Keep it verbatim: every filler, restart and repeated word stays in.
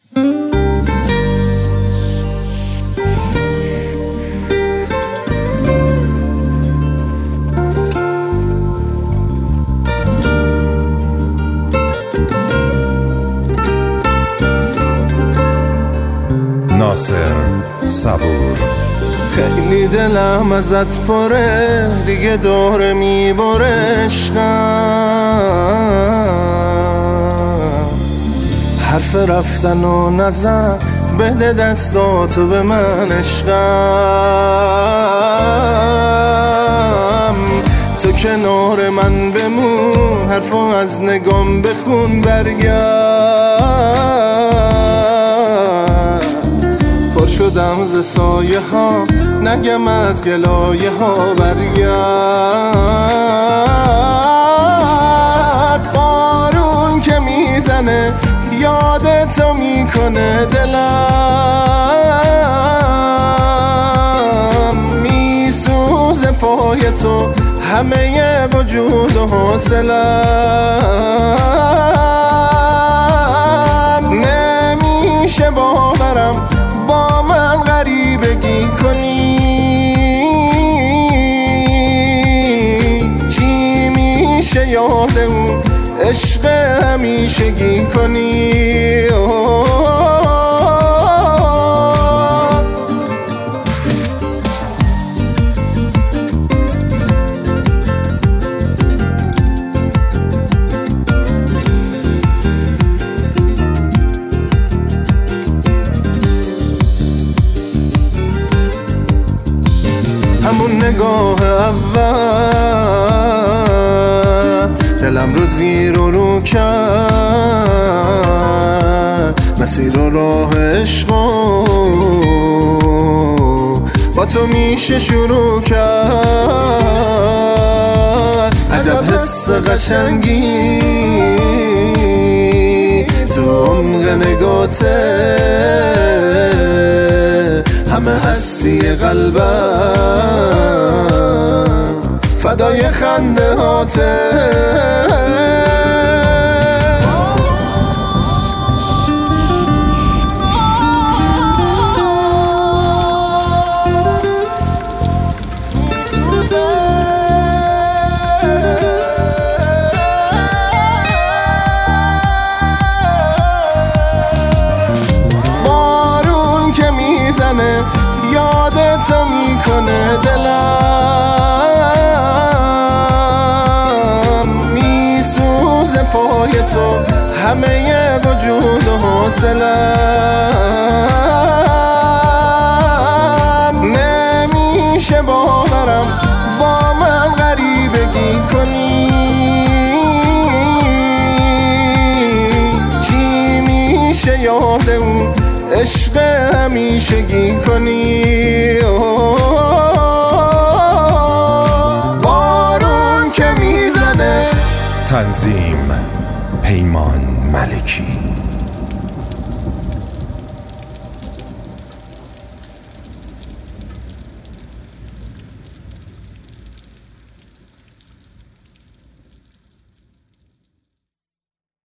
ناصر صبور. خیلی دلم ازت پره، دیگه دوره میبره عشقم. حرف رفتن و نزن، بده دستاتو به من عشقم. تو کنار من بمون، حرفو از نگام بخون برگرد. پر شدم ز سایه ها، نگم از گلایه ها برگرد. بارون که میزنه یادتو میکنه دلم. میسوزه پای تو همه وجود و حوصله‌ام. نمیشه باورم با من غریبگی کنی. چی میشه یاد اون عشق همیشگی کنی. همون نگاه اول دلم رو زیر و رو کرد. مسیر و راه عشقو با تو میشه شروع کرد. عجب حس قشنگی تو عمق نگاته، همه هستی قلبم فدای خنده هاته. بارون که میزنه یادتو میکنه دلم. میسوزه پای تو همه وجود و حوصله‌ام. نمیشه باورم با من غریبگی کنی. چی میشه یاد اون عشق همیشگی کنی. بارون که میزنه. تنظیم